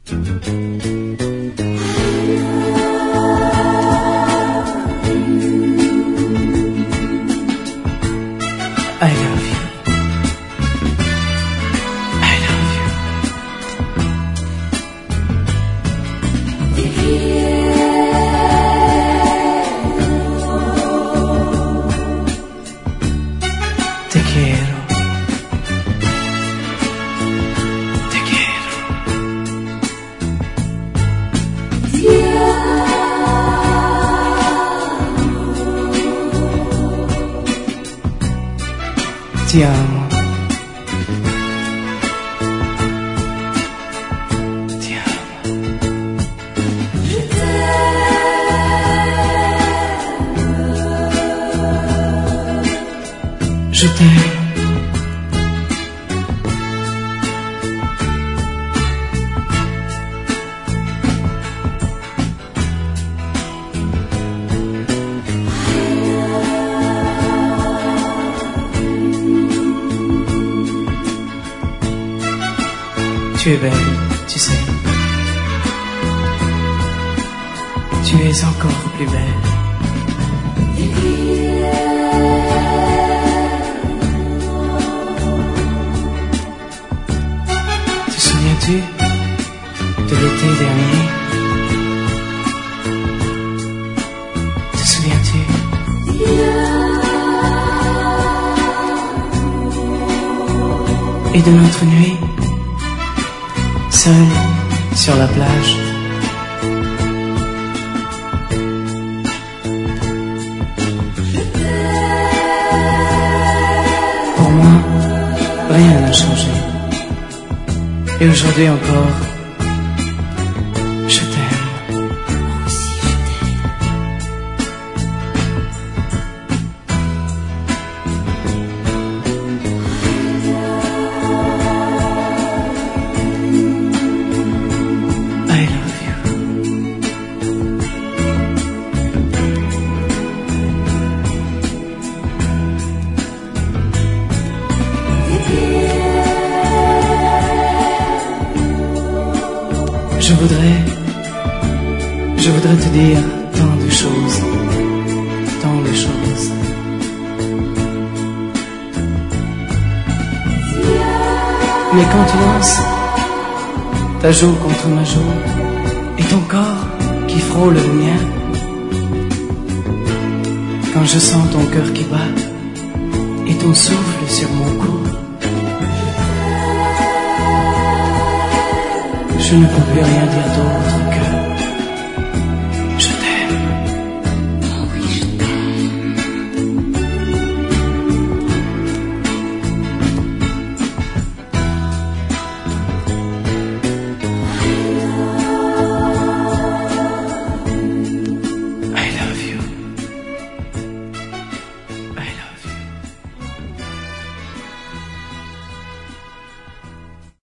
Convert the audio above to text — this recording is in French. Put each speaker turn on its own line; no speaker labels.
I love you. I love you. Te quiero. Te quiero. Ti amo. Ti amo. Je t'aime. Tu es belle, tu sais. Tu es encore plus belle. Te souviens-tu de l'été dernier? Te souviens-tu? Et de notre nuit? Seul sur la plage. Pour moi, rien n'a changé. Et aujourd'hui encore, je t'aime. Moi aussi, je t'aime. I love you. Je voudrais te dire tant de choses, tant de choses. Mais quand tu lances ta joue contre ma joue et ton corps qui frôle le mien, quand je sens ton cœur qui bat et ton souffle sur mon cou, je ne peux plus rien dire d'autre